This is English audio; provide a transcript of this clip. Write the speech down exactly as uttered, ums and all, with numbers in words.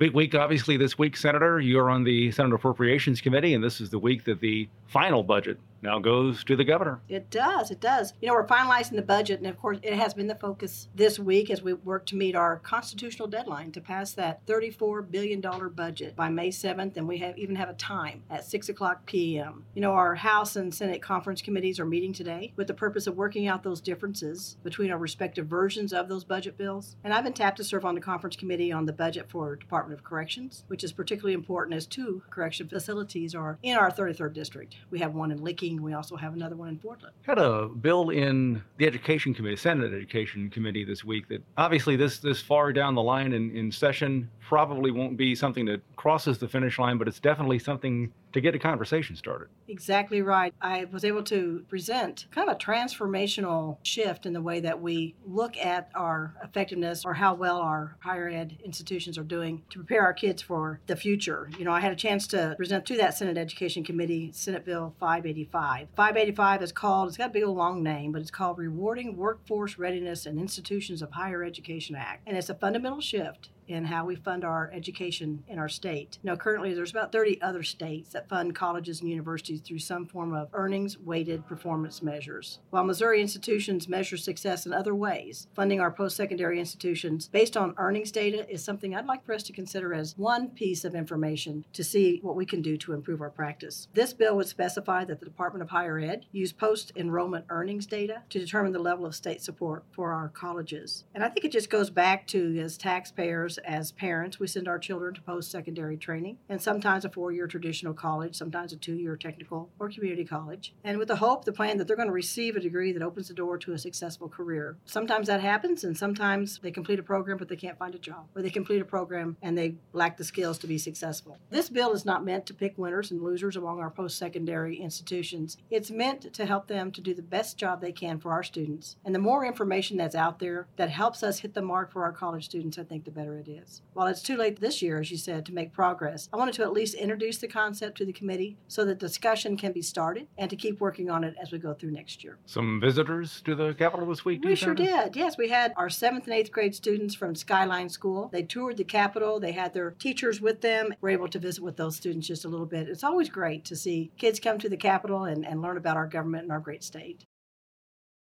Big week, obviously, this week, Senator. You're on the Senate Appropriations Committee, and this is the week that the final budget now goes to the governor. It does. It does. You know, we're finalizing the budget, and of course, it has been the focus this week as we work to meet our constitutional deadline to pass that thirty-four billion dollars budget by May seventh, and we have even have a time at six o'clock p.m. You know, our House and Senate conference committees are meeting today with the purpose of working out those differences between our respective versions of those budget bills. And I've been tapped to serve on the conference committee on the budget for Department of Corrections, which is particularly important as two correction facilities are in our thirty-third district. We have one in Licking. We also have another one in Portland. Had a bill in the Education Committee, Senate Education Committee this week that obviously this this far down the line in, in session probably won't be something that crosses the finish line, but it's definitely something to get a conversation started. Exactly right. I was able to present kind of a transformational shift in the way that we look at our effectiveness or how well our higher ed institutions are doing to prepare our kids for the future. You know, I had a chance to present to that Senate Education Committee Senate Bill five eighty-five. five eighty-five is called, it's got a big old long name, but it's called Rewarding Workforce Readiness and Institutions of Higher Education Act. And it's a fundamental shift in how we fund our education in our state. You know, currently there's about thirty other states that fund colleges and universities through some form of earnings-weighted performance measures. While Missouri institutions measure success in other ways, funding our post-secondary institutions based on earnings data is something I'd like for us to consider as one piece of information to see what we can do to improve our practice. This bill would specify that the Department of Higher Ed use post-enrollment earnings data to determine the level of state support for our colleges. And I think it just goes back to, as taxpayers, as parents, we send our children to post-secondary training, and sometimes a four-year traditional college, sometimes a two-year technical or community college, and with the hope, the plan that they're going to receive a degree that opens the door to a successful career. Sometimes that happens, and sometimes they complete a program but they can't find a job, or they complete a program and they lack the skills to be successful. This bill is not meant to pick winners and losers among our post-secondary institutions. It's meant to help them to do the best job they can for our students, and the more information that's out there that helps us hit the mark for our college students, I think the better it is. While it's too late this year, as you said, to make progress, I wanted to at least introduce the concept to the committee so that discussion can be started and to keep working on it as we go through next year. Some visitors to the Capitol this week? We sure did. Yes, we had our seventh and eighth grade students from Skyline School. They toured the Capitol. They had their teachers with them. We're able to visit with those students just a little bit. It's always great to see kids come to the Capitol and, and learn about our government and our great state.